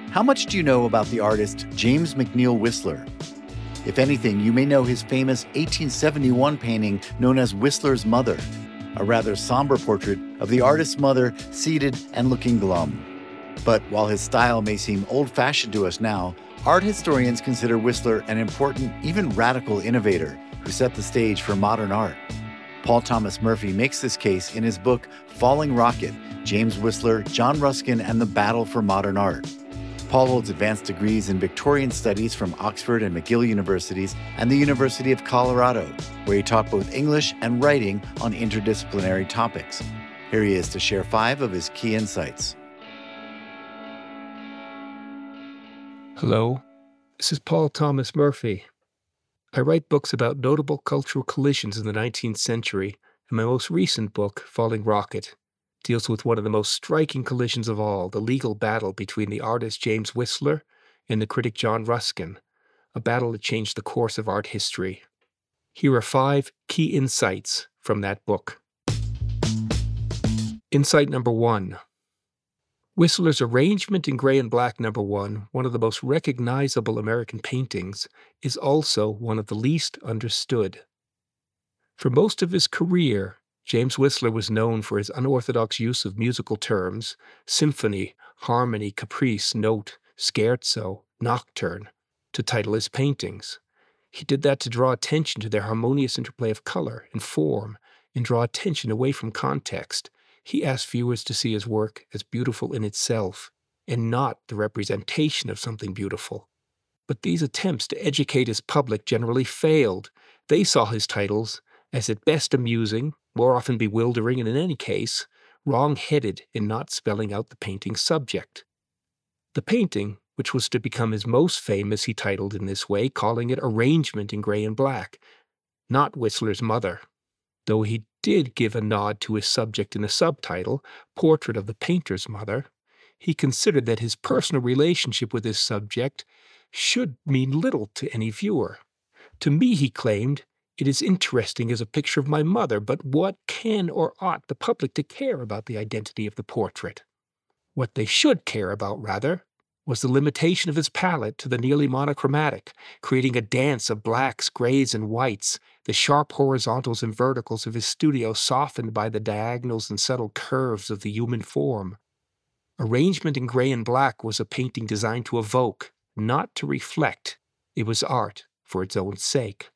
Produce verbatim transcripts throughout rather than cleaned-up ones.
How much do you know about the artist James McNeill Whistler? If anything, you may know his famous eighteen seventy-one painting known as Whistler's Mother, a rather somber portrait of the artist's mother seated and looking glum. But while his style may seem old-fashioned to us now, art historians consider Whistler an important, even radical innovator who set the stage for modern art. Paul Thomas Murphy makes this case in his book Falling Rocket, James Whistler, John Ruskin, and the Battle for Modern Art. Paul holds advanced degrees in Victorian studies from Oxford and McGill Universities and the University of Colorado, where he taught both English and writing on interdisciplinary topics. Here he is to share five of his key insights. Hello, this is Paul Thomas Murphy. I write books about notable cultural collisions in the nineteenth century, and my most recent book, Falling Rocket, deals with one of the most striking collisions of all, the legal battle between the artist James Whistler and the critic John Ruskin, a battle that changed the course of art history. Here are five key insights from that book. Insight number one. Whistler's arrangement in gray and black number one, one of the most recognizable American paintings, is also one of the least understood. For most of his career, James Whistler was known for his unorthodox use of musical terms, symphony, harmony, caprice, note, scherzo, nocturne, to title his paintings. He did that to draw attention to their harmonious interplay of color and form and draw attention away from context. He asked viewers to see his work as beautiful in itself and not the representation of something beautiful. But these attempts to educate his public generally failed. They saw his titles as at best amusing, more often bewildering, and in any case, wrong-headed in not spelling out the painting's subject. The painting, which was to become his most famous, he titled in this way, calling it Arrangement in Gray and Black, not Whistler's Mother, though he did give a nod to his subject in the subtitle, Portrait of the Painter's Mother. He considered that his personal relationship with his subject should mean little to any viewer. To me, he claimed, it is interesting as a picture of my mother, but what can or ought the public to care about the identity of the portrait? What they should care about, rather, was the limitation of his palette to the nearly monochromatic, creating a dance of blacks, grays, and whites, the sharp horizontals and verticals of his studio softened by the diagonals and subtle curves of the human form. Arrangement in Gray and Black was a painting designed to evoke, not to reflect. It was art for its own sake.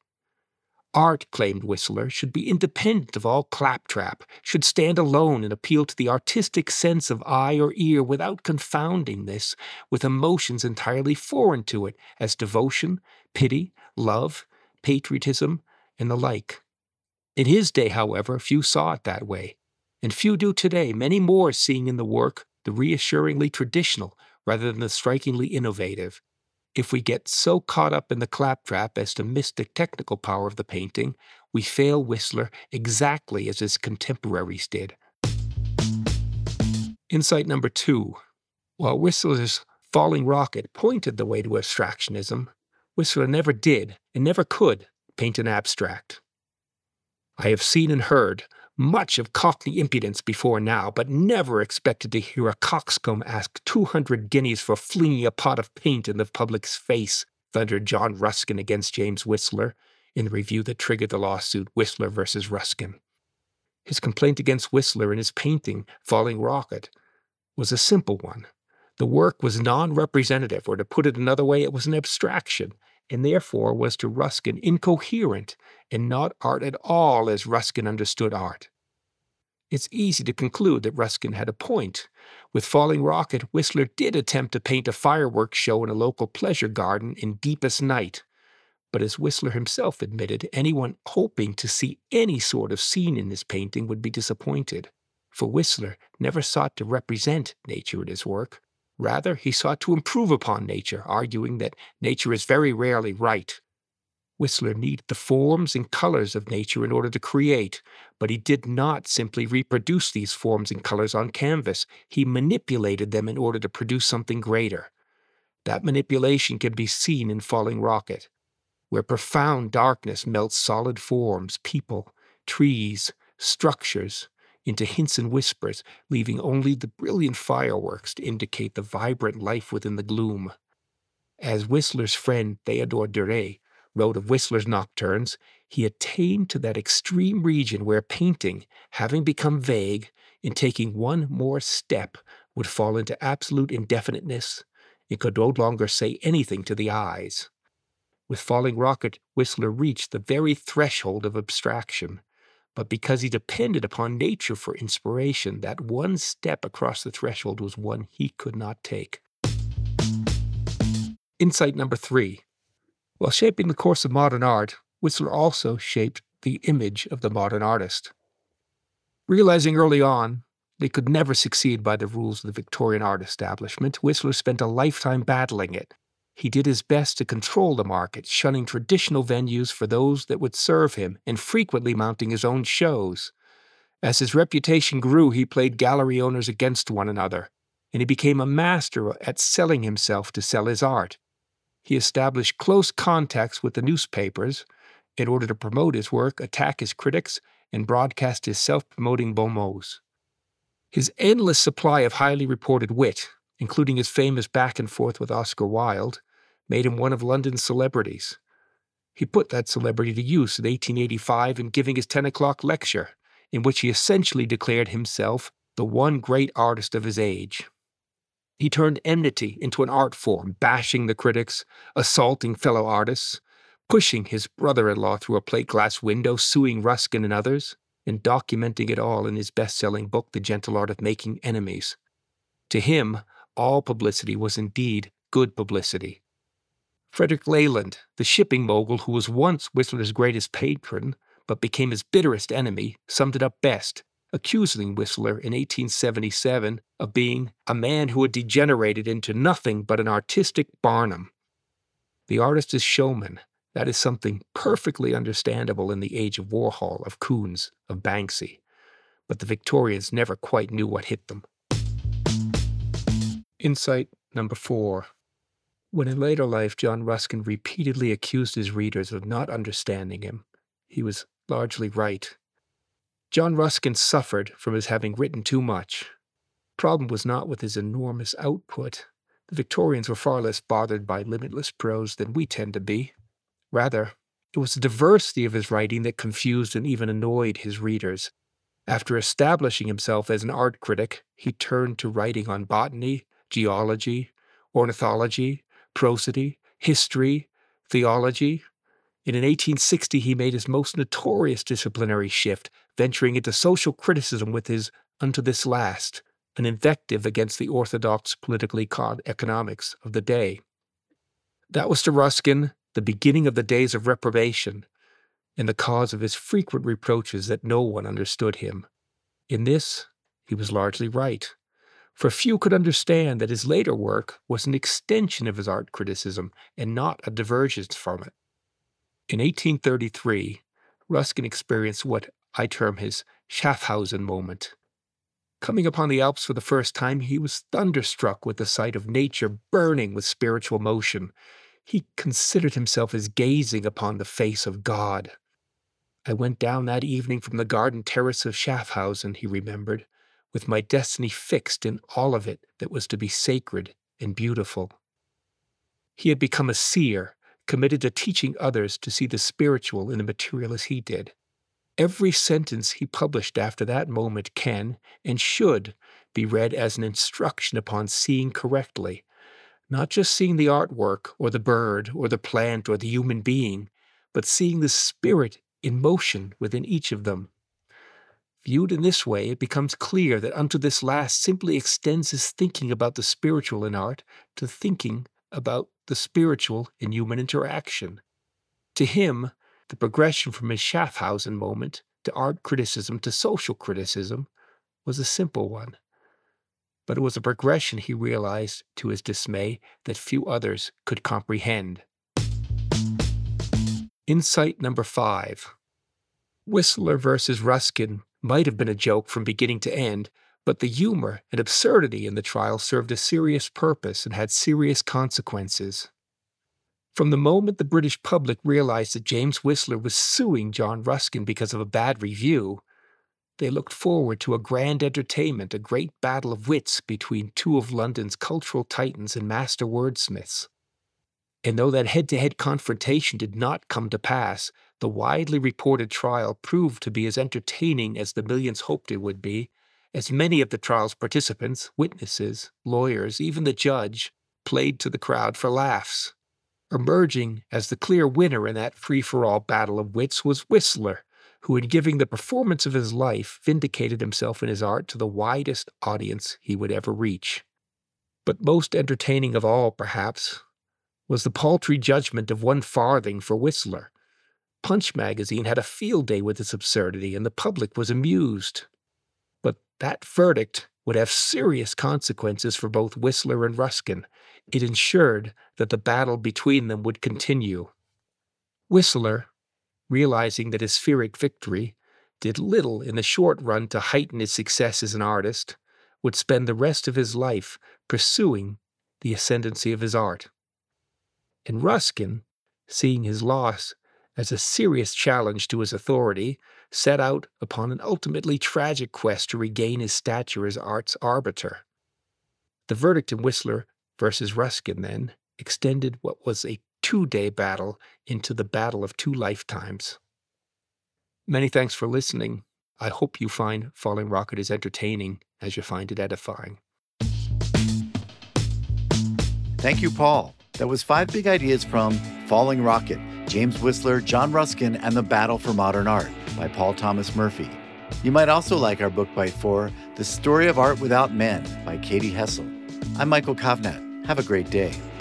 Art, claimed Whistler, should be independent of all claptrap, should stand alone and appeal to the artistic sense of eye or ear without confounding this with emotions entirely foreign to it, as devotion, pity, love, patriotism, and the like. In his day, however, few saw it that way, and few do today, many more seeing in the work the reassuringly traditional rather than the strikingly innovative. If we get so caught up in the claptrap as to miss the technical power of the painting, we fail Whistler exactly as his contemporaries did. Insight number two. While Whistler's Falling Rocket pointed the way to abstractionism, Whistler never did, and never could, paint an abstract. I have seen and heard much of Cockney impudence before now, but never expected to hear a coxcomb ask two hundred guineas for flinging a pot of paint in the public's face, thundered John Ruskin against James Whistler in the review that triggered the lawsuit Whistler versus Ruskin. His complaint against Whistler in his painting, Falling Rocket, was a simple one. The work was non-representative, or to put it another way, it was an abstraction, and therefore was to Ruskin incoherent and not art at all as Ruskin understood art. It's easy to conclude that Ruskin had a point. With Falling Rocket, Whistler did attempt to paint a fireworks show in a local pleasure garden in deepest night. But as Whistler himself admitted, anyone hoping to see any sort of scene in this painting would be disappointed. For Whistler never sought to represent nature in his work. Rather, he sought to improve upon nature, arguing that nature is very rarely right. Whistler needed the forms and colors of nature in order to create, but he did not simply reproduce these forms and colors on canvas. He manipulated them in order to produce something greater. That manipulation can be seen in Falling Rocket, where profound darkness melts solid forms, people, trees, structures, into hints and whispers, leaving only the brilliant fireworks to indicate the vibrant life within the gloom. As Whistler's friend Theodore Duret wrote of Whistler's nocturnes, he attained to that extreme region where painting, having become vague, in taking one more step, would fall into absolute indefiniteness. It could no longer say anything to the eyes. With Falling Rocket, Whistler reached the very threshold of abstraction, but because he depended upon nature for inspiration, that one step across the threshold was one he could not take. Insight number three. While shaping the course of modern art, Whistler also shaped the image of the modern artist. Realizing early on they could never succeed by the rules of the Victorian art establishment, Whistler spent a lifetime battling it. He did his best to control the market, shunning traditional venues for those that would serve him, and frequently mounting his own shows. As his reputation grew, he played gallery owners against one another, and he became a master at selling himself to sell his art. He established close contacts with the newspapers in order to promote his work, attack his critics, and broadcast his self-promoting bon mots. His endless supply of highly reported wit, including his famous back and forth with Oscar Wilde, made him one of London's celebrities. He put that celebrity to use in eighteen eighty-five in giving his ten o'clock lecture, in which he essentially declared himself the one great artist of his age. He turned enmity into an art form, bashing the critics, assaulting fellow artists, pushing his brother-in-law through a plate-glass window, suing Ruskin and others, and documenting it all in his best-selling book, The Gentle Art of Making Enemies. To him, all publicity was indeed good publicity. Frederick Leyland, the shipping mogul who was once Whistler's greatest patron, but became his bitterest enemy, summed it up best, accusing Whistler in eighteen seventy-seven of being a man who had degenerated into nothing but an artistic Barnum. The artist is showman. That is something perfectly understandable in the age of Warhol, of Koons, of Banksy. But the Victorians never quite knew what hit them. Insight number four. When in later life John Ruskin repeatedly accused his readers of not understanding him, he was largely right. John Ruskin suffered from his having written too much. The problem was not with his enormous output. The Victorians were far less bothered by limitless prose than we tend to be. Rather, it was the diversity of his writing that confused and even annoyed his readers. After establishing himself as an art critic, he turned to writing on botany, geology, ornithology, prosody, history, theology. And in eighteen sixty, he made his most notorious disciplinary shift, venturing into social criticism with his Unto This Last, an invective against the orthodox political econ- economics of the day. That was to Ruskin the beginning of the days of reprobation, and the cause of his frequent reproaches that no one understood him. In this, he was largely right, for few could understand that his later work was an extension of his art criticism and not a divergence from it. In eighteen thirty-three, Ruskin experienced what I term his Schaffhausen moment. Coming upon the Alps for the first time, he was thunderstruck with the sight of nature burning with spiritual motion. He considered himself as gazing upon the face of God. I went down that evening from the garden terrace of Schaffhausen, he remembered, with my destiny fixed in all of it that was to be sacred and beautiful. He had become a seer, committed to teaching others to see the spiritual in the material as he did. Every sentence he published after that moment can and should be read as an instruction upon seeing correctly, not just seeing the artwork or the bird or the plant or the human being, but seeing the spirit in motion within each of them. Viewed in this way, it becomes clear that Unto This Last simply extends his thinking about the spiritual in art to thinking about the spiritual in human interaction. To him, the progression from his Schaffhausen moment to art criticism to social criticism was a simple one. But it was a progression he realized, to his dismay, that few others could comprehend. Insight number five. Whistler versus Ruskin might have been a joke from beginning to end, but the humor and absurdity in the trial served a serious purpose and had serious consequences. From the moment the British public realized that James Whistler was suing John Ruskin because of a bad review, They looked forward to a grand entertainment, a great battle of wits between two of London's cultural titans and master wordsmiths. And though that head-to-head confrontation did not come to pass, the widely reported trial proved to be as entertaining as the millions hoped it would be, as many of the trial's participants, witnesses, lawyers, even the judge, played to the crowd for laughs. Emerging as the clear winner in that free-for-all battle of wits was Whistler, who in giving the performance of his life vindicated himself in his art to the widest audience he would ever reach. But most entertaining of all, perhaps, was the paltry judgment of one farthing for Whistler. Punch magazine had a field day with its absurdity, and the public was amused. But that verdict would have serious consequences for both Whistler and Ruskin. It ensured that the battle between them would continue. Whistler, realizing that his Pyrrhic victory did little in the short run to heighten his success as an artist, would spend the rest of his life pursuing the ascendancy of his art. And Ruskin, seeing his loss as a serious challenge to his authority, set out upon an ultimately tragic quest to regain his stature as art's arbiter. The verdict in Whistler versus Ruskin, then, extended what was a two-day battle into the battle of two lifetimes. Many thanks for listening. I hope you find Falling Rocket as entertaining as you find it edifying. Thank you, Paul. That was five big ideas from Falling Rocket, James Whistler, John Ruskin, and the Battle for Modern Art by Paul Thomas Murphy. You might also like our book bite for The Story of Art Without Men by Katie Hessel. I'm Michael Kovnat. Have a great day.